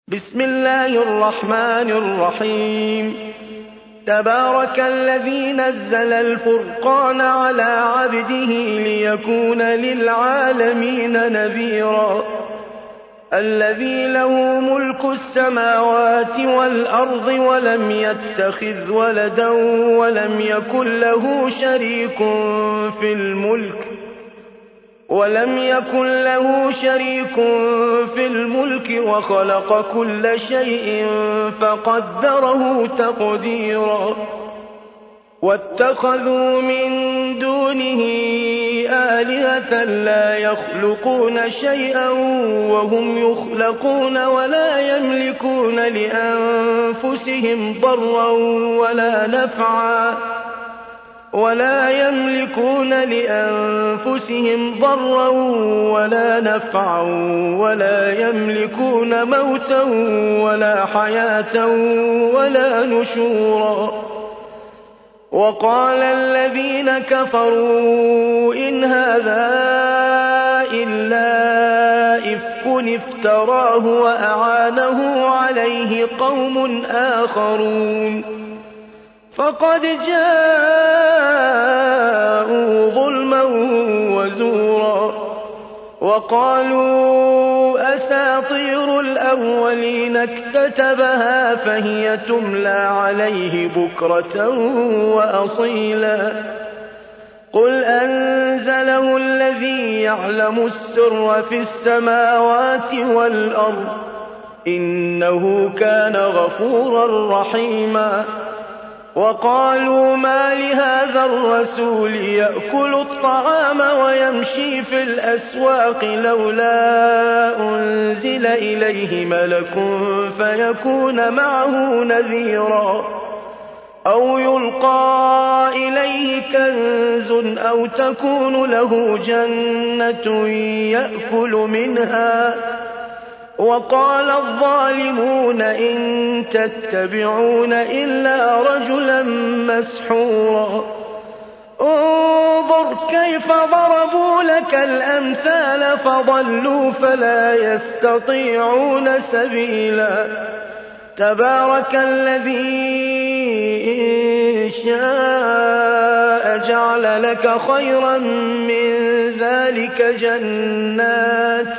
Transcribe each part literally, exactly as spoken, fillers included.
بسم الله الرحمن الرحيم تبارك الذي نزل الفرقان على عبده ليكون للعالمين نذيرا الذي له ملك السماوات والأرض ولم يتخذ ولدا ولم يكن له شريك في الملك ولم يكن له شريك في الملك وخلق كل شيء فقدره تقديرا واتخذوا من دونه آلهة لا يخلقون شيئا وهم يخلقون ولا يملكون لأنفسهم ضرا ولا نفعا ولا يملكون لأنفسهم ضرا ولا نفعا ولا يملكون موتا ولا حياة ولا نشورا وقال الذين كفروا إن هذا إلا إفك افتراه وأعانه عليه قوم آخرون فقد جاءوا ظلما وزورا وقالوا أساطير الأولين اكتتبها فهي تملى عليه بكرة وأصيلا قل أنزله الذي يعلم السر في السماوات والأرض إنه كان غفورا رحيما وقالوا ما لهذا الرسول يأكل الطعام ويمشي في الأسواق لولا أنزل إليه ملك فيكون معه نذيرا أو يلقى إليه كنز أو تكون له جنة يأكل منها وقال الظالمون إن تتبعون إلا رجلا مسحورا انظر كيف ضربوا لك الأمثال فضلوا فلا يستطيعون سبيلا تبارك الذي إن شاء جعل لك خيرا من ذلك جنات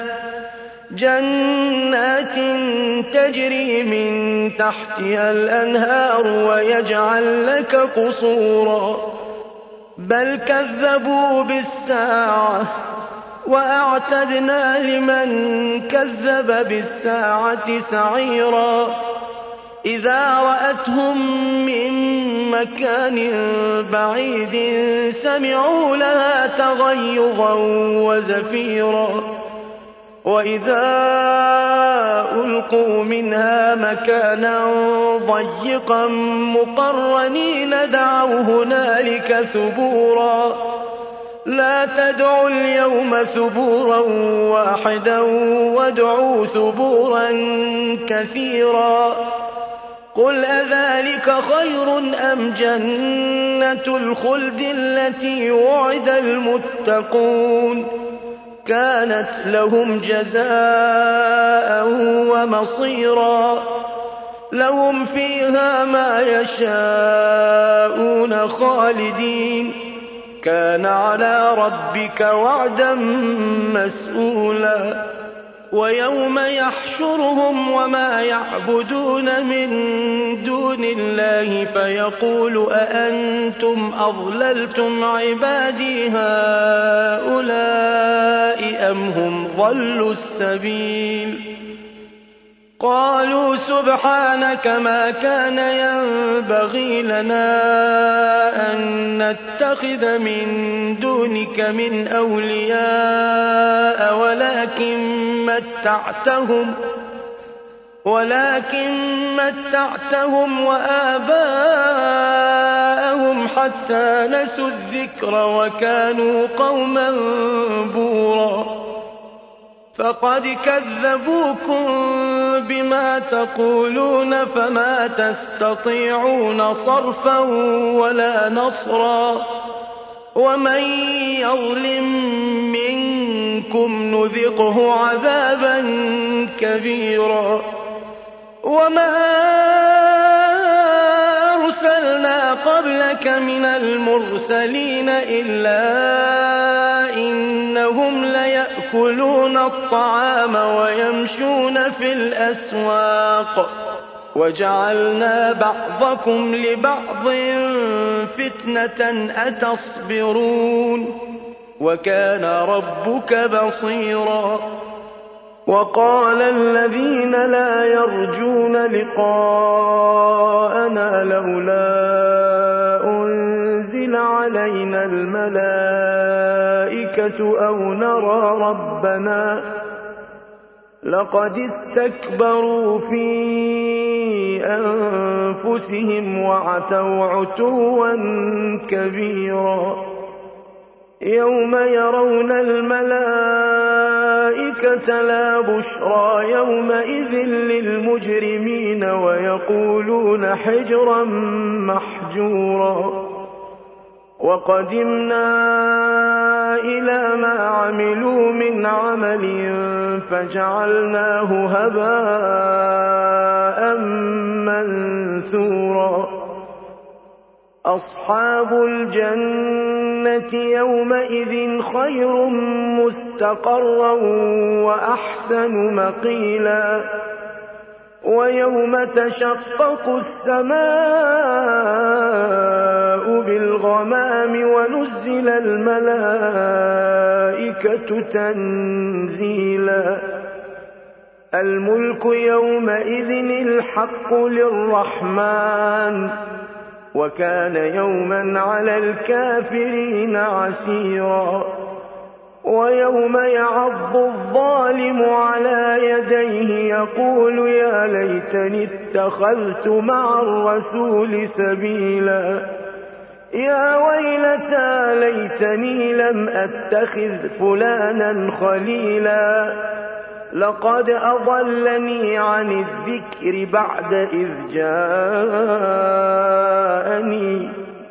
جنات تجري من تحتها الأنهار ويجعل لك قصورا بل كذبوا بالساعة وأعتدنا لمن كذب بالساعة سعيرا إذا رأتهم من مكان بعيد سمعوا لها تغيظا وزفيرا وإذا ألقوا منها مكانا ضيقا مقرنين دعوا هنالك ثبورا لا تدعوا اليوم ثبورا واحدا وادعوا ثبورا كثيرا قل أذلك خير أم جنة الخلد التي وعد المتقون كانت لهم جزاء ومصيرا لهم فيها ما يشاءون خالدين كان على ربك وعدا مسئولا ويوم يحشرهم وما يعبدون من دون الله فيقول أأنتم أضللتم عبادي هؤلاء أم هم ضلوا السبيل قالوا سبحانك ما كان ينبغي لنا أن نتخذ من دونك من أولياء ولكن متعتهم ولكن متعتهم وآباءهم حتى نسوا الذكر وكانوا قوما بورا فقد كذبوكم بما تقولون فما تستطيعون صرفا ولا نصرا ومن يظلم منكم نذقه عذابا كبيرا وما أرسلنا قبلك من المرسلين إلا إنهم ليأكلون الطعام ويمشون في الأسواق وجعلنا بعضكم لبعض فتنة أتصبرون وكان ربك بصيرا وقال الذين لا يرجون لقاءنا لولا أنزل علينا الملائكة أو نرى ربنا لقد استكبروا في أنفسهم وعتوا عتوا كبيرا يوم يرون الملائكة لا بشرى يومئذ للمجرمين ويقولون حجرا محجورا وقدمنا إلى ما عملوا من عمل فجعلناه هباء منثورا أصحاب الجنة يومئذ خير مستقرا وأحسن مقيلا ويوم تشقق السماء بالغمام ونزل الملائكة تنزيلا الملك يومئذ الحق للرحمن وكان يوما على الكافرين عسيرا ويوم يعض الظالم على يديه يقول يا ليتني اتخذت مع الرسول سبيلا يا ويلتى ليتني لم أتخذ فلانا خليلا لقد أضلني عن الذكر بعد إذ جاءني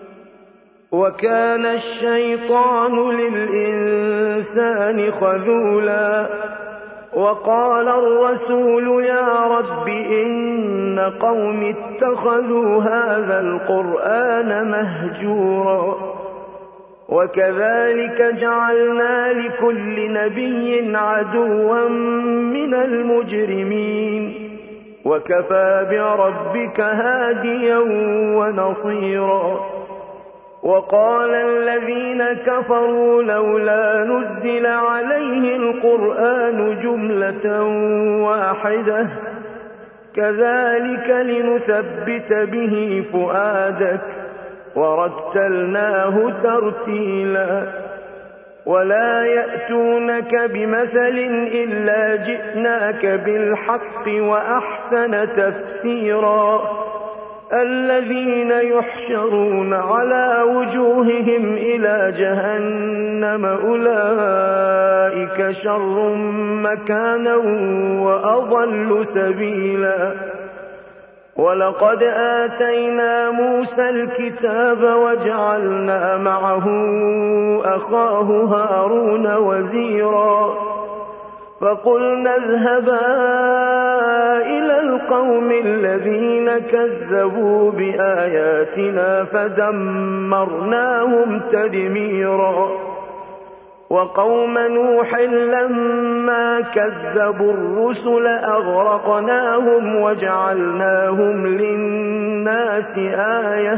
وكان الشيطان للإنسان خذولا وقال الرسول يا رب إن قوم اتخذوا هذا القرآن مهجورا وكذلك جعلنا لكل نبي عدوا من المجرمين وكفى بربك هاديا ونصيرا وقال الذين كفروا لولا نزل عليه القرآن جملة واحدة كذلك لنثبت به فؤادك ورتلناه ترتيلا ولا يأتونك بمثل إلا جئناك بالحق وأحسن تفسيرا الذين يحشرون على وجوههم إلى جهنم أولئك شر مكانا وأضل سبيلا ولقد آتينا موسى الكتاب وجعلنا معه أخاه هارون وزيرا فقلنا اذهبا إلى القوم الذين كذبوا بآياتنا فدمرناهم تدميرا وقوم نوح لما كذبوا الرسل أغرقناهم وجعلناهم للناس آية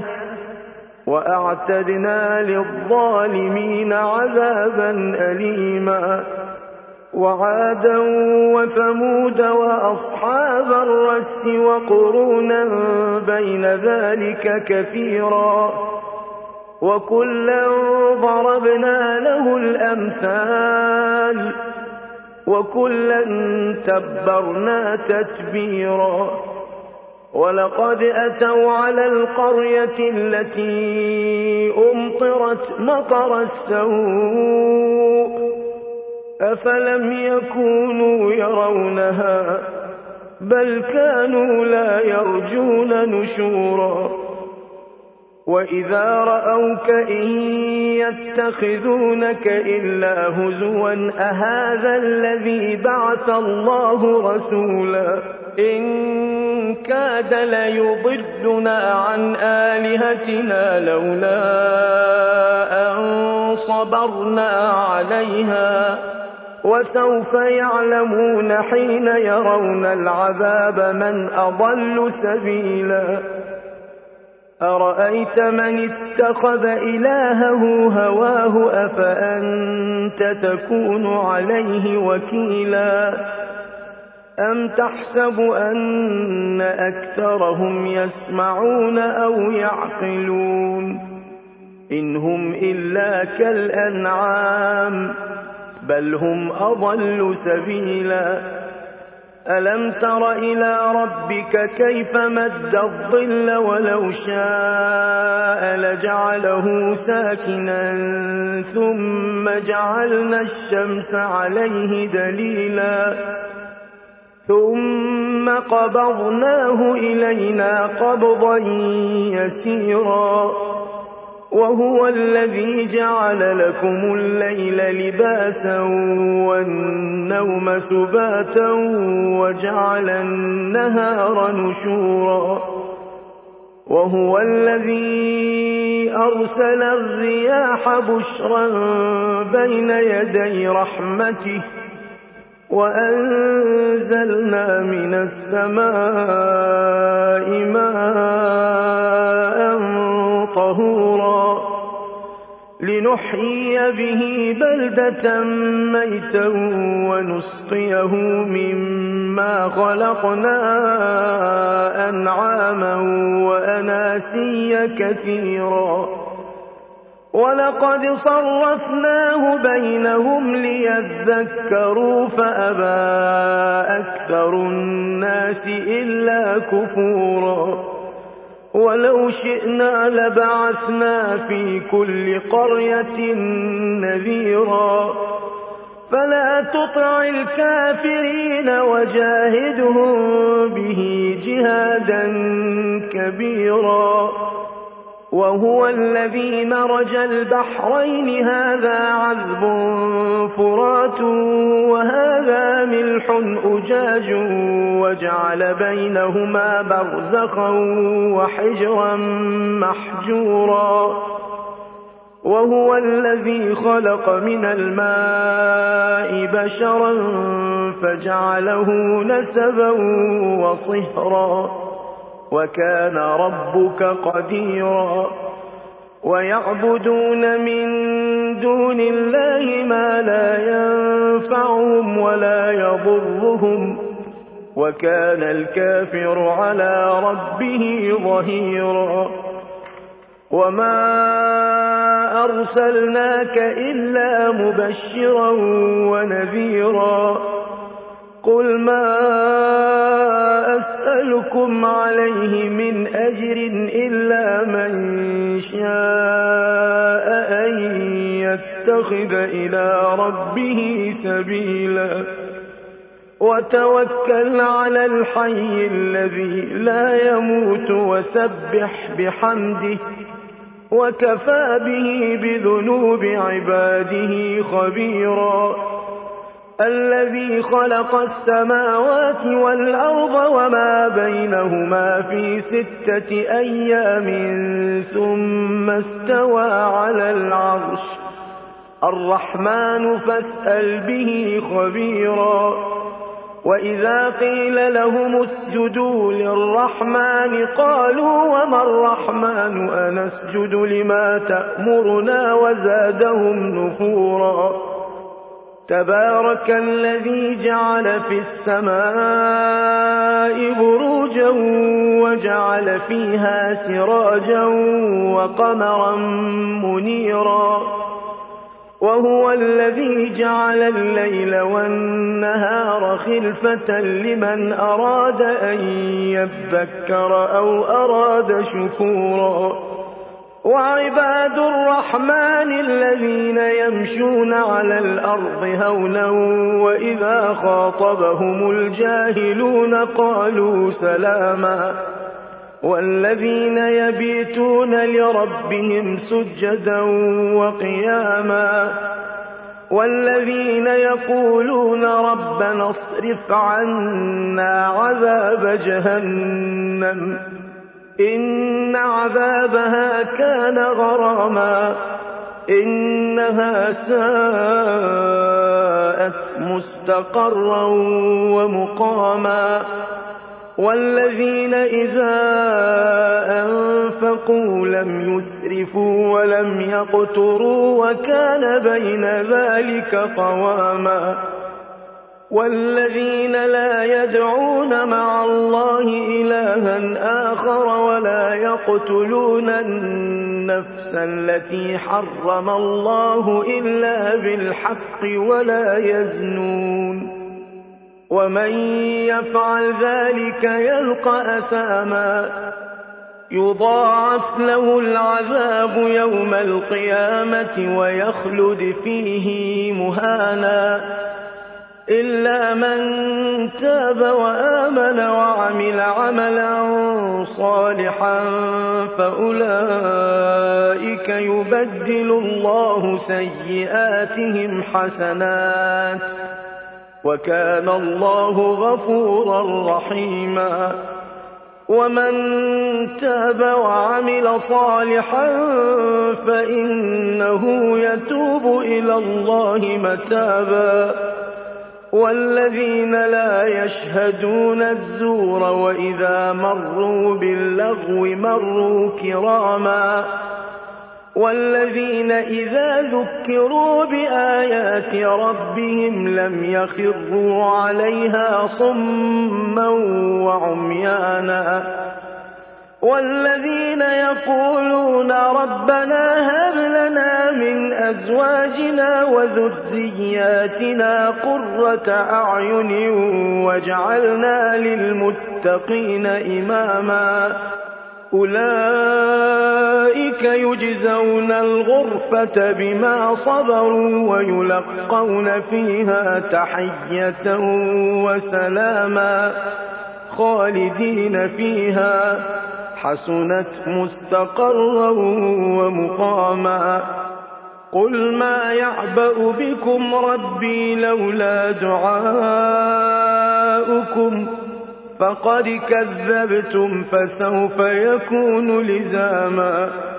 وأعتدنا للظالمين عذابا أليما وعادا وثمود وأصحاب الرس وقرونا بين ذلك كثيرا وكلا ضربنا له الأمثال وكلا تبرنا تتبيرا ولقد أتوا على القرية التي أمطرت مطر السوء أفلم يكونوا يرونها بل كانوا لا يرجون نشورا وإذا رأوك إن يتخذونك إلا هزوا أهذا الذي بعث الله رسولا إن كاد ليضلنا عن آلهتنا لولا أن صبرنا عليها وسوف يعلمون حين يرون العذاب من أضل سبيلا أرأيت من اتخذ إلهه هواه أفأنت تكون عليه وكيلا أم تحسب أن أكثرهم يسمعون أو يعقلون إن هم إلا كالأنعام بل هم أضل سبيلا ألم تر إلى ربك كيف مد الظل ولو شاء لجعله ساكنا ثم جعلنا الشمس عليه دليلا ثم قبضناه إلينا قبضا يسيرا وهو الذي جعل لكم الليل لباسا والنوم سباتا وجعل النهار نشورا وهو الذي أرسل الرياح بشرا بين يدي رحمته وأنزلنا من السماء ماء طهورا لنحيي به بلدة ميتا ونسقيه مما خلقنا أنعاما وأناسيا كثيرا ولقد صرفناه بينهم ليذكروا فأبى أكثر الناس إلا كفورا ولو شئنا لبعثنا في كل قرية نذيرا فلا تطع الكافرين وجاهدهم به جهادا كبيرا وهو الذي مرج البحرين هذا عذب فرات وهذا ملح أجاج وجعل بينهما برزخا وحجرا محجورا وهو الذي خلق من الماء بشرا فجعله نسبا وصهرا وكان ربك قديرا ويعبدون من دون الله ما لا ينفعهم ولا يضرهم وكان الكافر على ربه ظهيرا وما أرسلناك إلا مبشرا ونذيرا قل ما أسألكم عليه من أجر إلا من شاء أن يتخذ إلى ربه سبيلا وتوكل على الحي الذي لا يموت وسبح بحمده وكفى به بذنوب عباده خبيرا الذي خلق السماوات والأرض وما بينهما في ستة أيام ثم استوى على العرش الرحمن فاسأل به خبيرا وإذا قيل لهم اسجدوا للرحمن قالوا وما الرحمن أنسجد لما تأمرنا وزادهم نفورا تبارك الذي جعل في السماء بروجا وجعل فيها سراجا وقمرا منيرا وهو الذي جعل الليل والنهار خلفة لمن أراد أن يذكر أو أراد شكورا وعباد الرحمن الذين يمشون على الأرض هونا وإذا خاطبهم الجاهلون قالوا سلاما والذين يبيتون لربهم سجدا وقياما والذين يقولون ربنا اصرف عنا عذاب جهنم إن عذابها كان غراما إنها ساءت مستقرا ومقاما والذين إذا أنفقوا لم يسرفوا ولم يقتروا وكان بين ذلك قواما والذين لا يدعون مع الله إلها آخر ولا يقتلون النفس التي حرم الله إلا بالحق ولا يزنون ومن يفعل ذلك يلقى أثاما يضاعف له العذاب يوم القيامة ويخلد فيه مهانا إلا من تاب وآمن وعمل عملا صالحا فأولئك يبدل الله سيئاتهم حسنات وكان الله غفورا رحيما ومن تاب وعمل صالحا فإنه يتوب إلى الله متابا والذين لا يشهدون الزور وإذا مروا باللغو مروا كراما والذين إذا ذكروا بآيات ربهم لم يخروا عليها صما وعميانا والذين يقولون ربنا هب لنا من أزواجنا وذرياتنا قرة أعين واجعلنا للمتقين إماما أولئك يجزون الغرفة بما صبروا ويلقون فيها تحية وسلاما خالدين فيها حسنت مستقرا ومقاما قل ما يعبأ بكم ربي لولا دعاؤكم فقد كذبتم فسوف يكون لزاما